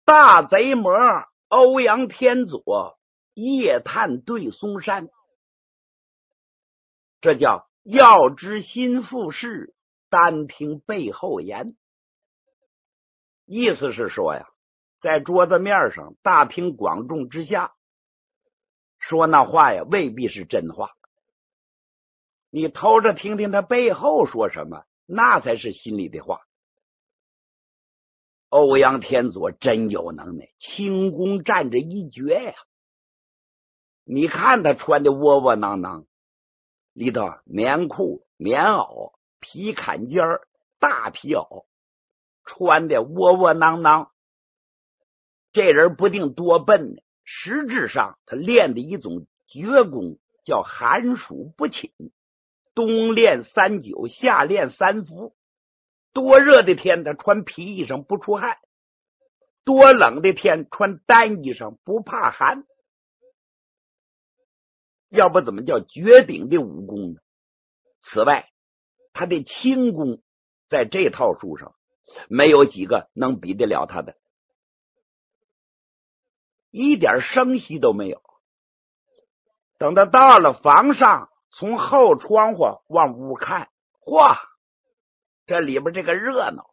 大贼魔欧阳天佐夜探对松山，这叫要知心腹事，单听背后言。意思是说呀，在桌子面上大庭广众之下说那话呀，未必是真话。你偷着听听他背后说什么，那才是心里的话。欧阳天佐真有能耐，轻功占着一绝呀。你看他穿的窝窝囊囊，里头棉裤、棉袄、皮坎肩、大皮袄，穿的窝窝囊囊。这人不定多笨呢，实质上他练的一种绝功叫寒暑不侵，冬练3九，夏练3伏。多热的天他穿皮衣裳不出汗，多冷的天穿单衣裳不怕寒。要不怎么叫绝顶的武功呢？此外，他的轻功在这套书上没有几个能比得了他的，一点声息都没有。等他到了房上，从后窗户往屋看，嚯，这里边这个热闹，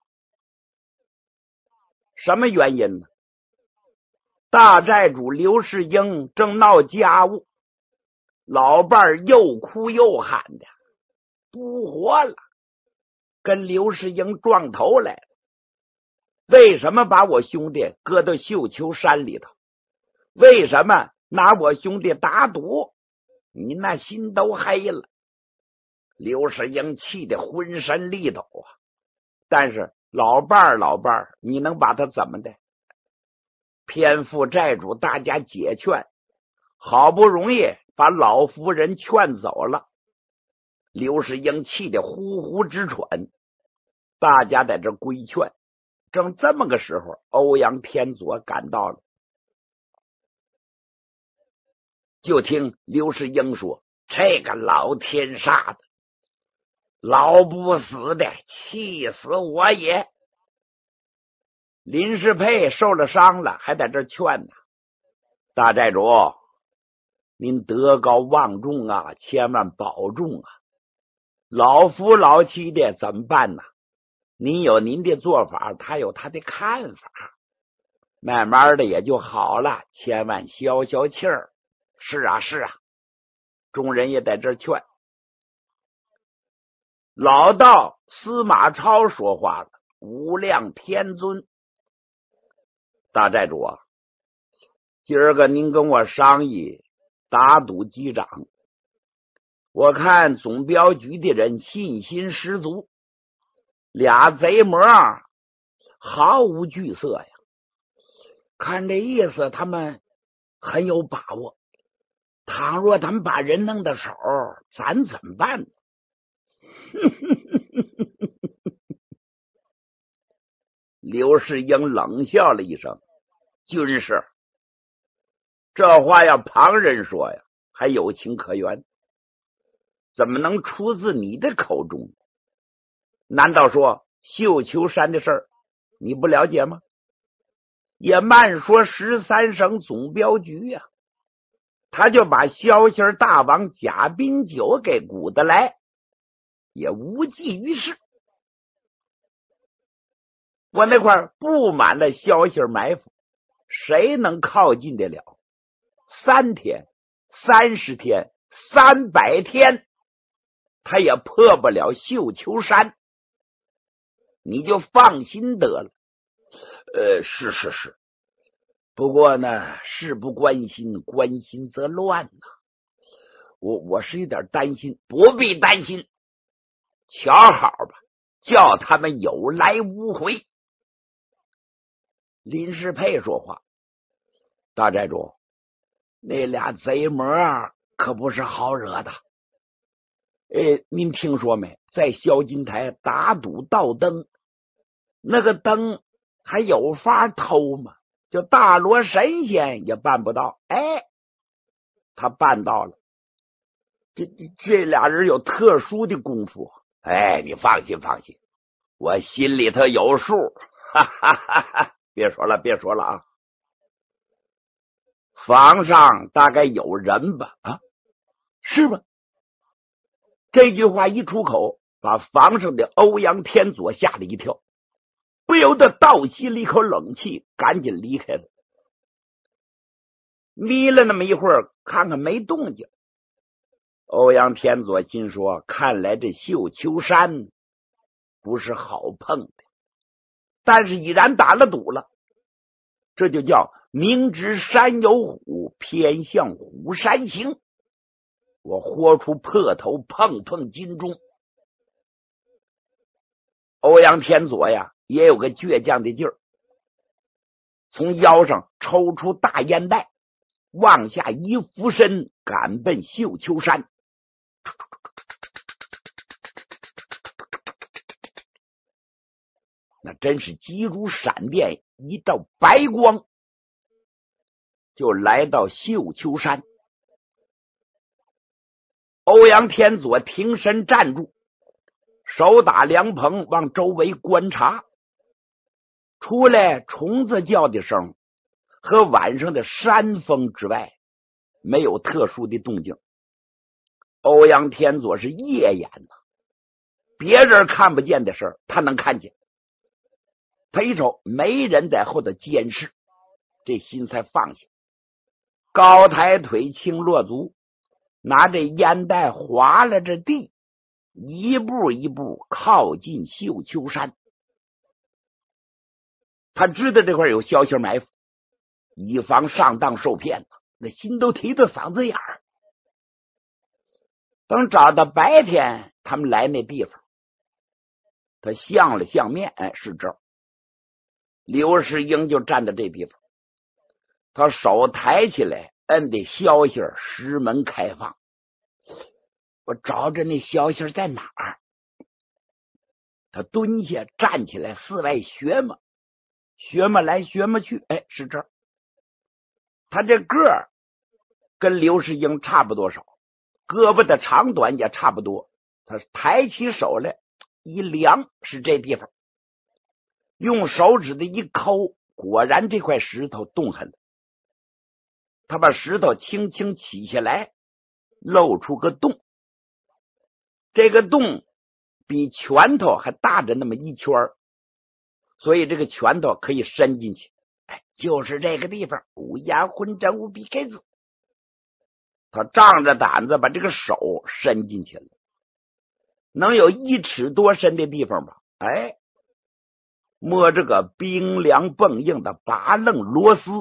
什么原因呢？大寨主刘世英正闹家务，老伴儿又哭又喊的不活了，跟刘世英撞头来了。为什么把我兄弟搁到绣球山里头？为什么拿我兄弟打赌？你那心都黑了。刘世英气得浑身力抖啊！但是老伴儿，你能把他怎么的？偏负债主大家解劝，好不容易把老夫人劝走了。刘世英气得呼呼直喘，大家在这规劝。正这么个时候，欧阳天佐赶到了。就听刘世英说：“这个老天杀的，老不死的，气死我也！”林世佩受了伤了，还在这劝呢：“大寨主，您德高望重啊，千万保重啊！老夫老妻的怎么办呢？您有您的做法，他有他的看法，慢慢的也就好了，千万消消气儿。”是啊，是啊，众人也在这劝。老道司马超说话了：“无量天尊，大寨主啊，今儿个您跟我商议打赌击掌，我看总镖局的人信心十足，俩贼魔毫无惧色呀，看这意思他们很有把握。倘若他们把人弄到手，咱怎么办呢？”刘世英冷笑了一声：“军师，这话要旁人说呀，还有情可原，怎么能出自你的口中？难道说绣球山的事儿你不了解吗？也慢说13省总镖局呀，他就把萧息大王贾宾九给鼓得来，也无济于事。我那块布满了萧息埋伏，谁能靠近得了？3天、30天、300天，他也破不了绣球山。你就放心得了。是。不过呢，事不关心，关心则乱呐。我是有点担心。不必担心，瞧好吧，叫他们有来无回。林世佩说话：“大寨主，那俩贼魔可不是好惹的。您听说没？在萧金台打赌盗灯，那个灯还有法偷吗？就大罗神仙也办不到。他办到了。这俩人有特殊的功夫。你放心，我心里头有数。哈哈哈哈！ 别说了啊！房上大概有人吧？啊，是吧？这句话一出口，把房上的欧阳天佐吓了一跳，不由得倒吸了一口冷气，赶紧离开了。眯了那么一会儿，看看没动静，欧阳天佐心说：看来这绣秋山不是好碰的。但是已然打了赌了，这就叫明知山有虎，偏向虎山行。我豁出破头碰碰金钟。欧阳天佐呀，也有个倔强的劲儿，从腰上抽出大烟袋，往下一俯身，赶奔绣秋山。那真是急如闪电，一道白光就来到绣秋山。欧阳天佐停身站住，手打凉棚往周围观察，除了虫子叫的声和晚上的山风之外，没有特殊的动静。欧阳天佐是夜眼呐，别人看不见的事他能看见。他一瞅没人在后头监视，这心才放下，高抬腿，轻落足，拿着烟袋划了着地，一步一步靠近绣秋山。他知道这块有消息埋伏，以防上当受骗，那心都提到嗓子眼儿。等找到白天他们来那地方，他相了相面，是这儿。刘世英就站在这地方，他手抬起来，摁的消息石门开放。我找着那消息在哪儿？他蹲下站起来，四外学嘛，学嘛来学嘛去，是这儿。他这个儿跟刘世英差不多少，胳膊的长短也差不多。他抬起手来一量，是这地方，用手指的一抠，果然这块石头动狠了。他把石头轻轻起下来，露出个洞，这个洞比拳头还大着那么一圈，所以这个拳头可以伸进去。就是这个地方，乌鸦混战无比开子。他仗着胆子把这个手伸进去了，能有1尺多深的地方吧？摸这个冰凉蹦硬的拔楞螺丝。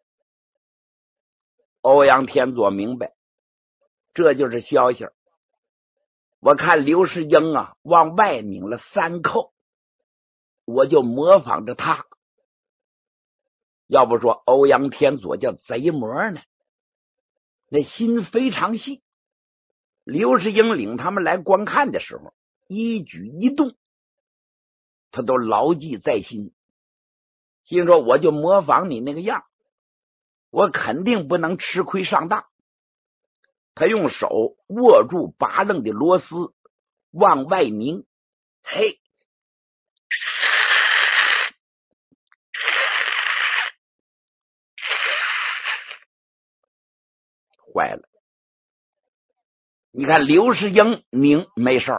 欧阳天佐明白，这就是消息。我看刘世英啊往外拧了3扣，我就模仿着他。要不说欧阳天佐叫贼魔呢，那心非常细。刘世英领他们来观看的时候，一举一动他都牢记在心，心说我就模仿你那个样，我肯定不能吃亏上当。他用手握住拔楞的螺丝，往外拧，嘿，坏了！你看刘世英拧没事儿，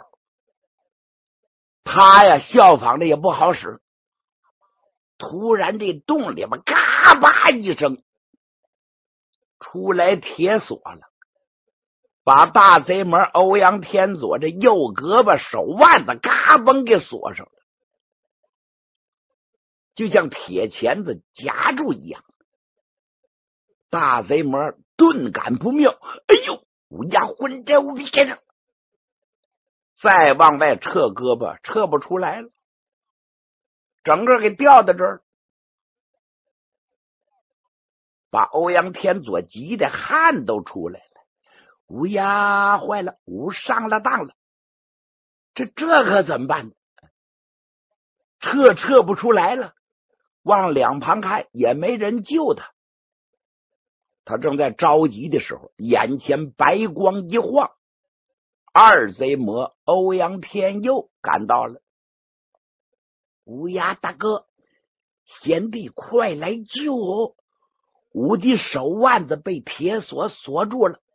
他呀效仿的也不好使。突然这洞里边嘎巴一声，出来铁锁了，把大贼魔欧阳天佐这右胳膊手腕子嘎嘣给锁上了，就像铁钳子夹住一样。大贼魔顿感不妙，哎呦，乌鸦混战无比开上，再往外撤胳膊撤不出来了，整个给掉到这儿，把欧阳天佐急的汗都出来了。乌鸦坏了，上了当了，这可怎么办呢？撤不出来了，往两旁看也没人救他。他正在着急的时候，眼前白光一晃，二贼魔欧阳天佑赶到了。乌鸦大哥， 贤弟快来救我！我的手腕子被铁锁锁住了。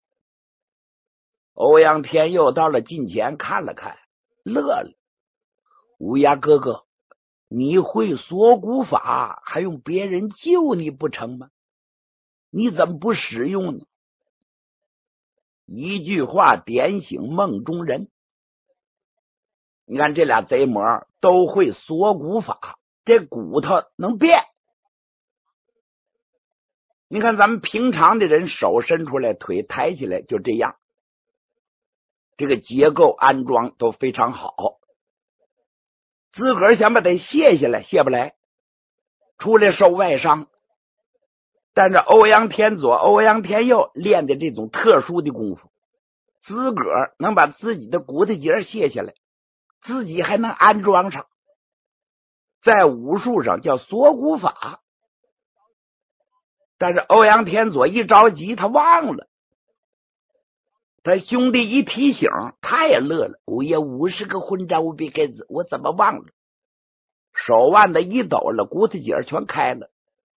欧阳天佑到了近前看了看，乐了。乌鸦哥哥，你会锁骨法，还用别人救你不成吗？你怎么不使用呢？一句话点醒梦中人。你看这俩贼魔都会锁骨法，这骨头能变。你看咱们平常的人手伸出来，腿抬起来就这样，这个结构安装都非常好。自个儿想把它卸下来，卸不来，出来受外伤。但是欧阳天佐、欧阳天佑练的这种特殊的功夫，自个儿能把自己的骨头节卸下来，自己还能安装上，在武术上叫锁骨法。但是欧阳天佐一着急，他忘了。他兄弟一提醒，他也乐了。我也50个混账无比该子，我怎么忘了？手腕子一抖了，骨头节全开了。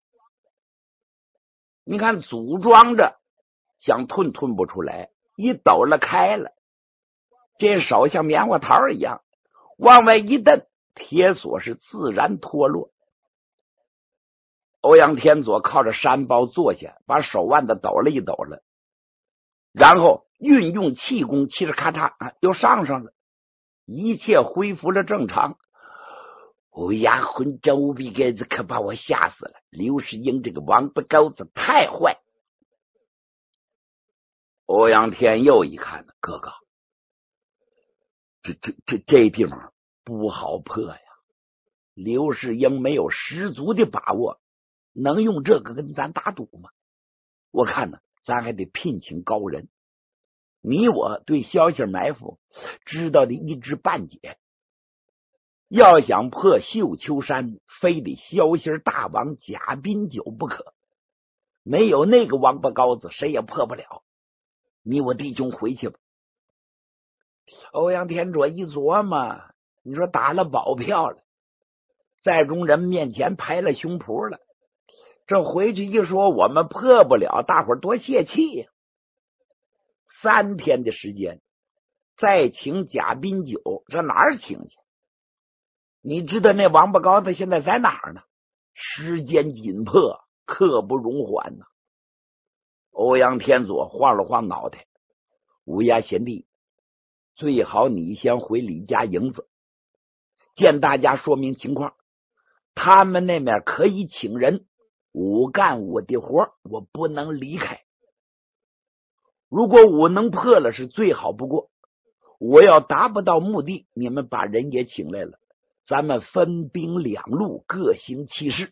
你看组装着想吞不出来，一抖了开了。这手像棉花桃一样，往外一蹬，铁锁是自然脱落。欧阳天佐靠着山包坐下，把手腕子抖了一抖了，然后运用气功，气势咔嚓又上了，一切恢复了正常。欧阳混账无比该子，可把我吓死了！刘世英这个王八羔子太坏。欧阳天佑一看，哥哥，这地方不好破呀！刘世英没有十足的把握，能用这个跟咱打赌吗？我看呢，咱还得聘请高人。你我对消息埋伏知道的一知半解，要想破绣秋山，非得消息大王贾宾九不可。没有那个王八羔子，谁也破不了。你我弟兄回去吧。欧阳天佐一琢磨，你说打了保票了，在众人面前拍了胸脯了，这回去一说我们破不了，大伙儿多泄气呀。3天的时间，再请贾宾九，这哪儿请去？你知道那王八羔子现在在哪儿呢？时间紧迫，刻不容缓呢。欧阳天佐晃了晃脑袋，乌鸦贤弟，最好你先回李家营子，见大家说明情况。他们那边可以请人，我干我的活，我不能离开。如果我能破了，是最好不过。我要达不到目的，你们把人也请来了，咱们分兵两路，各行其事。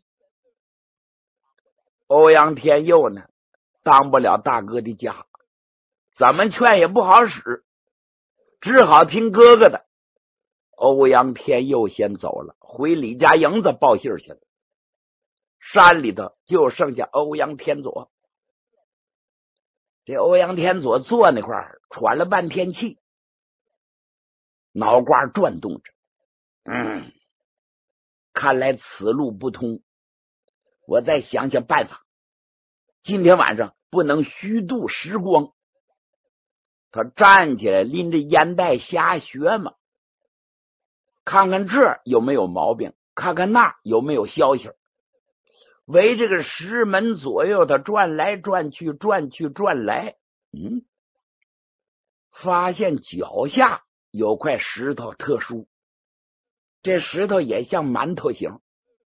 欧阳天佑呢，当不了大哥的家，怎么劝也不好使，只好听哥哥的。欧阳天佑先走了，回李家营子报信去了。山里头就剩下欧阳天佐。这欧阳天佐坐那块儿喘了半天气，脑瓜转动着。看来此路不通，我再想想办法。今天晚上不能虚度时光。他站起来，拎着烟袋瞎学嘛，看看这有没有毛病，看看那有没有消息。围这个石门左右，他转来转去，转去转来，发现脚下有块石头特殊，这石头也像馒头形，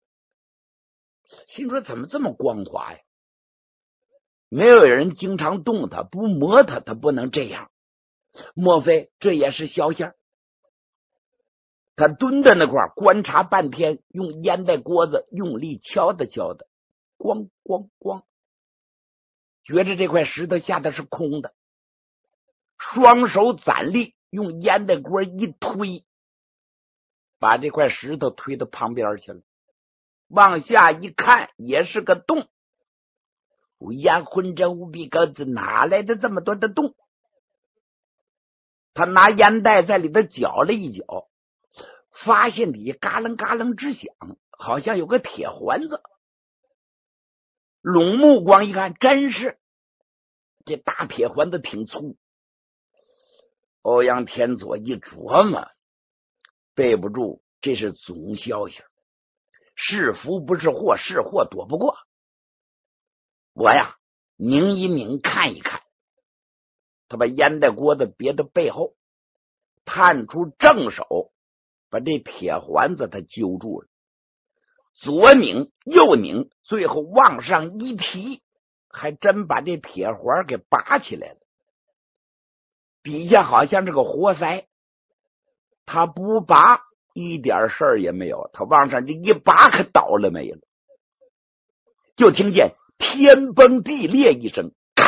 心说怎么这么光滑呀？没有人经常动它，不磨它，它不能这样。莫非这也是消息？他蹲在那块观察半天，用烟袋锅子用力敲的，咣咣咣，觉着这块石头下的是空的，双手攒力，用烟袋锅一推，把这块石头推到旁边去了。往下一看，也是个洞。乌鸦混着无比鸽子，哪来的这么多的洞？他拿烟袋在里头搅了一搅，发现底下嘎楞嘎楞直响， 好像有个铁环子。拢目光一看，真是这大铁环子挺粗。欧阳天佐一琢磨，背不住，这是总消息，是福不是祸，是祸躲不过。我呀，拧一拧，看一看。他把烟袋锅子别到背后，探出正手，把这铁环子他揪住了。左拧右拧，最后往上一提，还真把这铁环给拔起来了。底下好像这个活塞，他不拔一点事儿也没有，他往上这一拔可倒了没了。就听见天崩地裂一声，咔！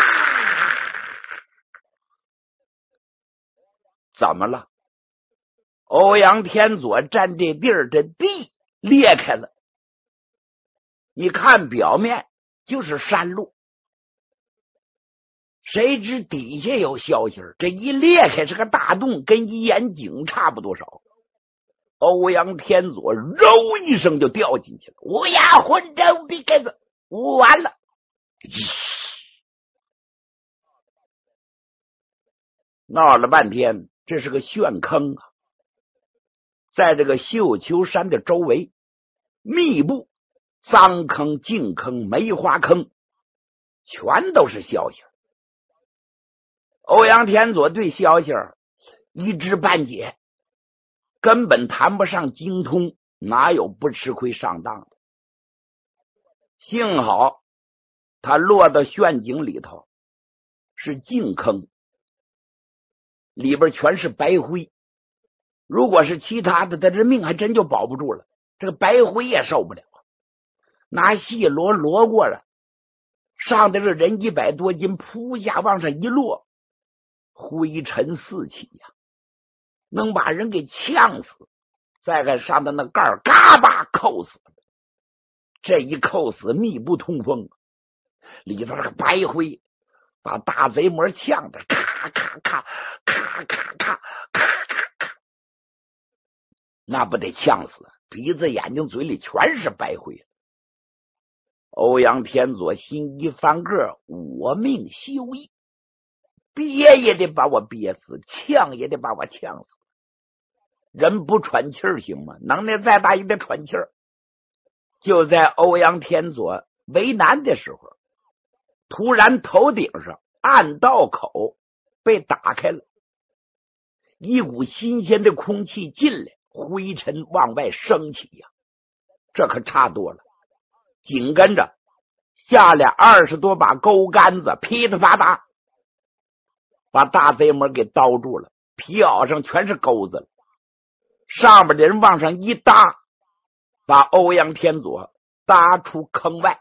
怎么了？欧阳天佐站这地儿，这地裂开了。你看表面就是山路，谁知底下有消息，这一裂开是个大洞，跟一眼井差不多少。欧阳天佐揉一声就掉进去了。乌鸦混账逼盖子，完了！闹了半天，这是个陷坑啊！在这个绣球山的周围，密布脏坑、净坑、梅花坑，全都是消息。欧阳天佐对消息一知半解，根本谈不上精通，哪有不吃亏上当的？幸好他落到陷阱里头是净坑，里边全是白灰。如果是其他的，他这命还真就保不住了。这个白灰也受不了，拿细罗罗过来，上的这人100多斤，扑一下往上一落，灰尘四起呀，能把人给呛死。再看上的那盖儿，嘎巴扣死，这一扣死密不通风，里头这个白灰把大贼魔呛的咔咔咔咔咔咔咔咔咔，那不得呛死，鼻子眼睛嘴里全是白灰。欧阳天佐心一翻个，我命休矣，憋也得把我憋死，呛也得把我呛死。人不喘气儿行吗？能耐再大也得喘气儿。就在欧阳天佐为难的时候，突然头顶上暗道口被打开了，一股新鲜的空气进来，灰尘往外升起呀，这可差多了。紧跟着下来20多把钩杆子，噼里啪嗒把大贼魔给叨住了，皮袄上全是钩子了。上边的人往上一搭，把欧阳天佐搭出坑外。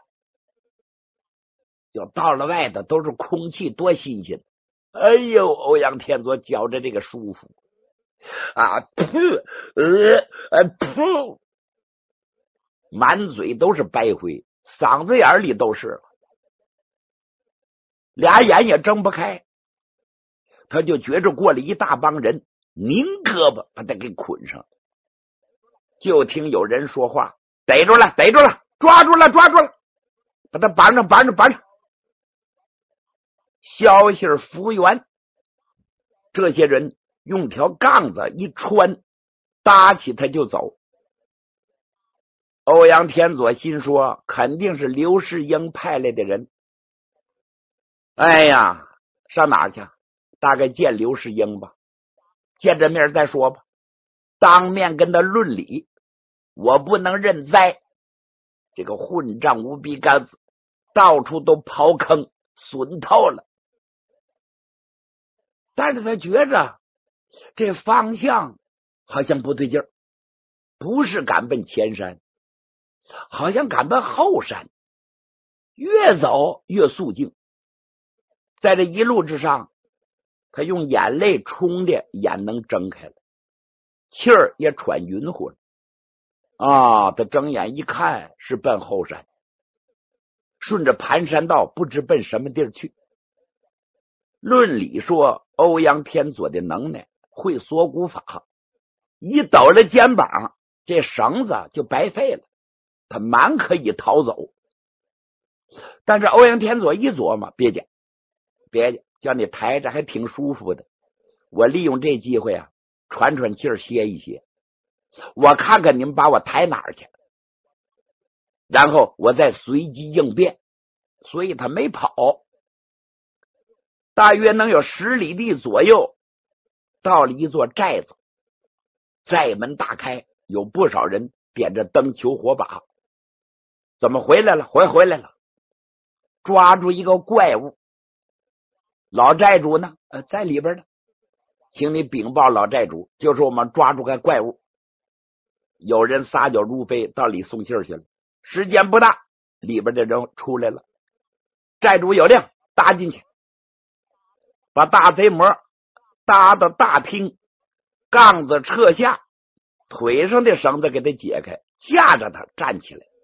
就到了外头，都是空气多新鲜！哎呦，欧阳天佐觉着这个舒服啊！噗，噗，满嘴都是白灰，嗓子眼里都是，俩眼也睁不开。他就觉着过来一大帮人，拧胳膊把他给捆上。就听有人说话：“逮住了，逮住了，抓住了，抓住了，把他绑上，绑上，绑上。”消息服务员这些人用条杠子一穿，搭起他就走。欧阳天佐心说，肯定是刘世英派来的人。哎呀，上哪儿去？大概见刘世英吧，见着面再说吧，当面跟他论理，我不能认栽。这个混账无逼杆子，到处都刨坑，损透了。但是他觉着这方向好像不对劲儿，不是赶奔前山，好像赶奔后山，越走越肃静。在这一路之上，他用眼泪冲的眼能睁开了，气儿也喘匀乎了。啊，他睁眼一看是奔后山，顺着盘山道不知奔什么地儿去。论理说，欧阳天佐的能耐会缩骨法，一抖了肩膀， 这绳子就白费了，他满可以逃走。但是欧阳天佐一琢磨，别介，叫你抬着还挺舒服的，我利用这机会啊，喘喘气儿，歇一歇，我看看你们把我抬哪儿去，然后我再随机应变。所以他没跑，大约能有10里地左右，到了一座寨子，寨门大开，有不少人点着灯求火把。怎么回来了？回来了，抓住一个怪物。老寨主呢？在里边呢，请你禀报老寨主，就是我们抓住个怪物。有人撒脚如飞，到里送信去了。时间不大，里边的人出来了。寨主有令，搭进去，把大贼魔搭到大厅，杠子撤下，腿上的绳子给他解开，架着他站起来。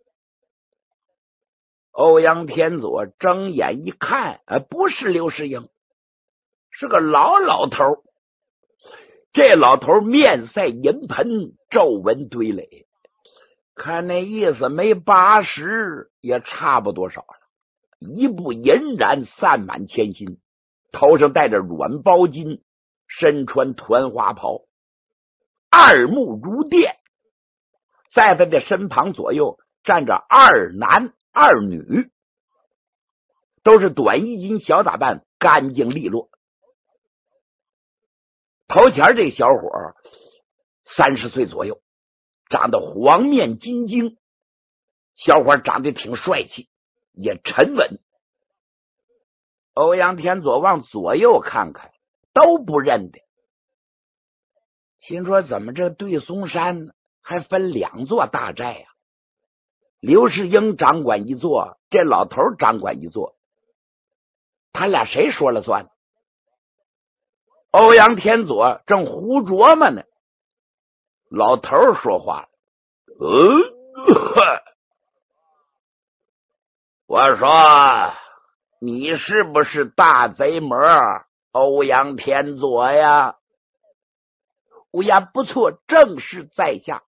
欧阳天佐睁眼一看，不是刘世英，是个老头。这老头面赛银盆，皱纹堆垒，看那意思没80也差不多少了。一部银髯散满千心，头上戴着软包巾，身穿团花袍，二目如电。在他的身旁左右站着2男2女，都是短衣襟小打扮，干净利落。头前这小伙30岁左右，长得黄面金睛，小伙长得挺帅气，也沉稳。欧阳天佐往左右看看，都不认得，心说怎么这对松山还分2座大寨啊？刘世英掌管一座，这老头掌管一座，他俩谁说了算？欧阳天佐正胡琢磨呢，老头说话了：“我说你是不是大贼魔欧阳天佐呀？”“乌鸦不错，正是在下。”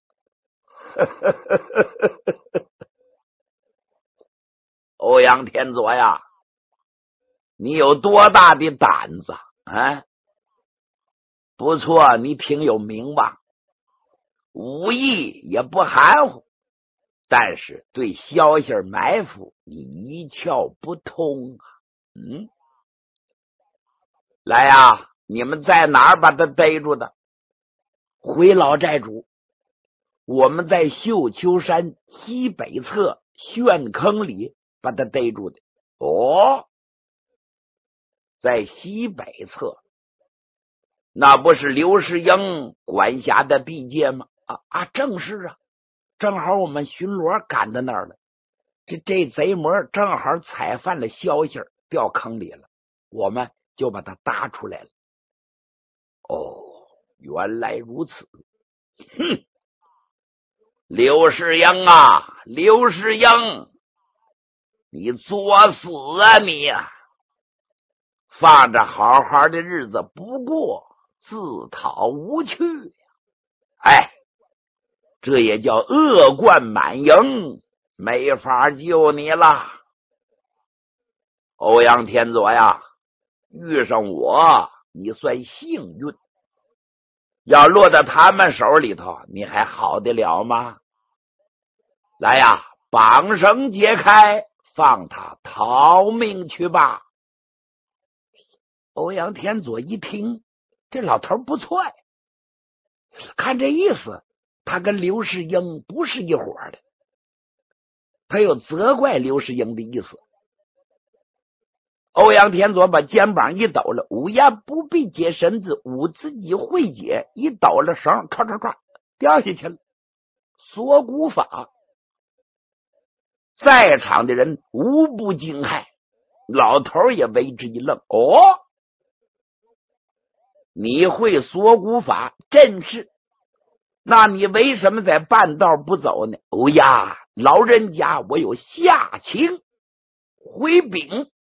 欧阳天佐呀，你有多大的胆子啊？不错，你挺有名望，武艺也不含糊，但是对消息埋伏你一窍不通啊！来呀，你们在哪儿把他逮住的？回老寨主，我们在绣秋山西北侧旋坑里把他逮住的。哦，在西北侧，那不是刘世英管辖的地界吗？正是啊，正好我们巡逻赶到那儿了，这贼魔正好采犯了消息，掉坑里了，我们就把他搭出来了。哦，原来如此。刘世英啊，刘世英，你作死啊你呀！放着好好的日子不过，自讨无趣呀！这也叫恶贯满盈，没法救你了。欧阳天佐呀，遇上我你算幸运，要落到他们手里头，你还好得了吗？来呀，绑绳解开，放他逃命去吧。欧阳天佐一听，这老头不错呀，看这意思，他跟刘世英不是一伙的，他有责怪刘世英的意思。欧阳天佐把肩膀一抖了，乌鸦不必解绳子，我自己会解，一抖了绳，唰唰唰掉下去了。锁骨法，在场的人无不惊骇，老头也为之一愣。哦，你会锁骨法？真是。那你为什么在半道不走呢？哦呀，老人家，我有下情回禀。